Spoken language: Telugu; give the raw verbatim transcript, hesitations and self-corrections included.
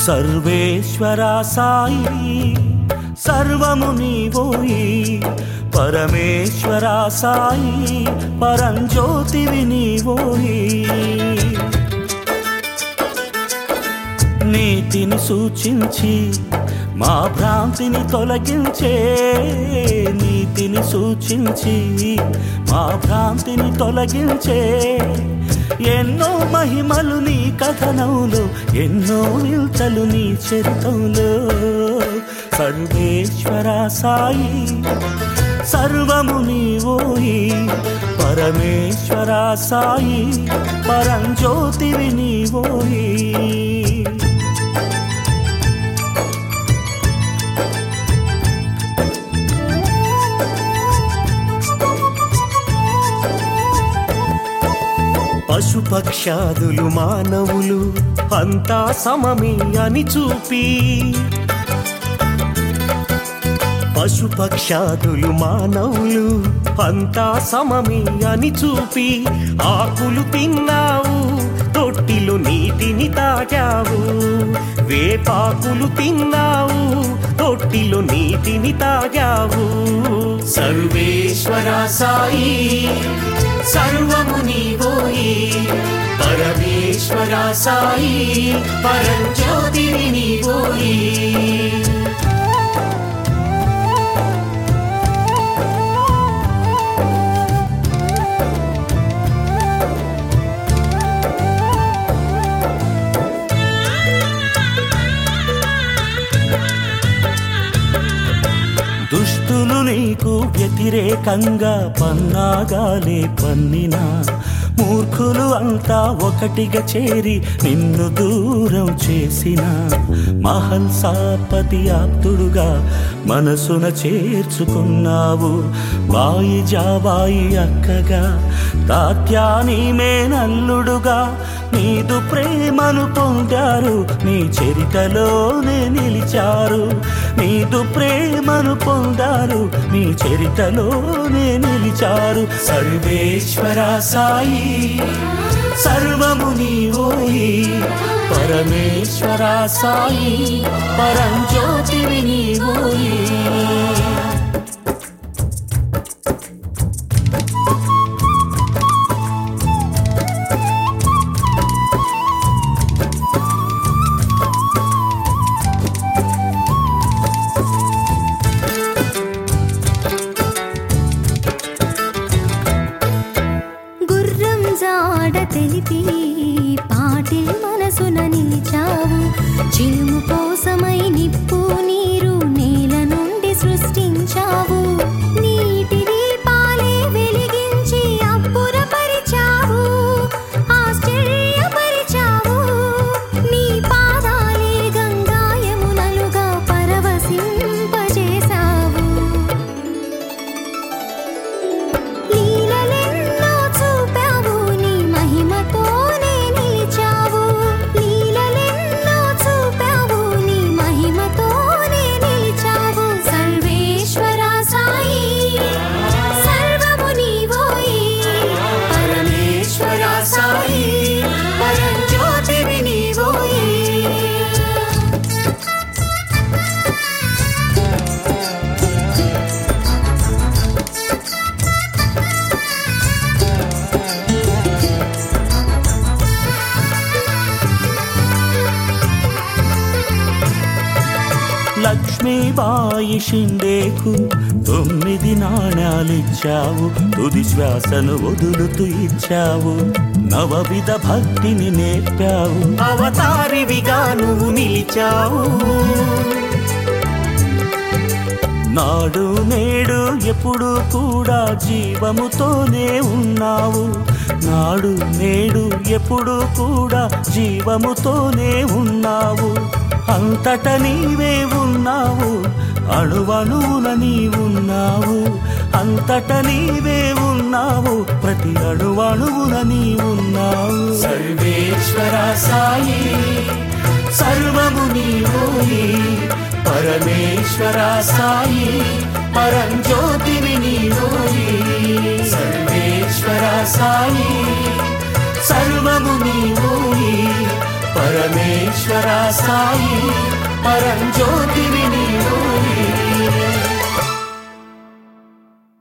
సర్వేశ్వరా సాయి సర్వము నీవోయి పరమేశ్వరా సాయి పరంజ్యోతివి నీవోయి నీతిని సూచించి మా భ్రాంతిని తొలగించే నీతిని సూచించి మా భ్రాంతిని తొలగించే ఎన్నో మహిమలు నీ కథనంలో ఎన్నో వింతలు నీ చరితంలో సర్వేశ్వరా సాయి సర్వము నీవోయి పరమేశ్వరా సాయి పరంజ్యోతివి నీవోయి పశుపక్షాదులు మానవులు అంతా సమమే అని చూపి పశుపక్షాదులు మానవులు అంతా సమమే అని చూపి ఆకులు తిన్నావు తొట్టిలో నీటిని తాగావు వేపాకులు తిన్నావు తొట్టిలో నీటిని తాగావు సర్వేశ్వరా సాయి సర్వము నీవోయి పరమేశ్వరా సాయి పరంజ్యోతివి నీవోయి దుష్టులు నీకు వ్యతిరేకంగా పన్నాగాలే పన్నినా మూర్ఖులు అంతా ఒకటిగా చేరి నిన్ను దూరం చేసిన మహల్సాపతి ఆప్తుడుగా మనసున చేర్చుకున్నావు బాయి జాబాయి అక్కగా తాత్యాని మేనల్లుడుగా నీదు ప్రేమను పొందారు నీ చరితలోనే నిలిచారు నీదు ప్రేమను పొందారు నీ చరితలోనే నిలిచారు సర్వేశ్వరా సాయి సర్వము నీవోయి పరమేశ్వరా సాయి పరంజ్యోతివి నీవోయి తెలిపి పాటిల్ మనసున నిలిచావు చిలుము కోసమై నిప్పు నీరు నేల నుండి సృష్టించావు నీటి దీపాలే వెలిగించి అబ్బురపరిచావు ఆశ్చర్యపరిచావు నీ పాదాలే గంగాయమునలుగా పరవశింపజేశావు లీలలెన్నో చూపావు మహిమతోనే నిలిచావు లీలలెన్నో చూపావు నీ మహిమతోనే నిలిచావు సర్వేశ్వరా సాయి సర్వము నీవోయి పరమేశ్వరా సాయి పరంజ్యోతివి నీవోయి లక్ష్మీబాయి షిండేకు తొమ్మిది నాణ్యాలిచ్చావు తుది శ్వాసను వదులుతూ ఇచ్చావు నవవిధ భక్తిని నేర్పావు అవతారివిగా నువ్వు నిలిచావు నాడు నేడు ఎప్పుడు కూడా జీవముతోనే ఉన్నావు నాడు నేడు ఎప్పుడు కూడా జీవముతోనే ఉన్నావు అంతట నీవే ఉన్నావు అణువణువున నీవున్నావు అంతట నీవే ఉన్నావు ప్రతి అణువణువున నీవున్నావు సర్వేశ్వరా సాయి సర్వము నీవోయి పరమేశ్వరా సాయి పరంజ్యోతివి నీవోయి సర్వేశ్వరా సాయి సర్వము నీవోయి పరమేశ్వరా ఈశ్వర సాయి పరంజ్యోతివి నీవోయే.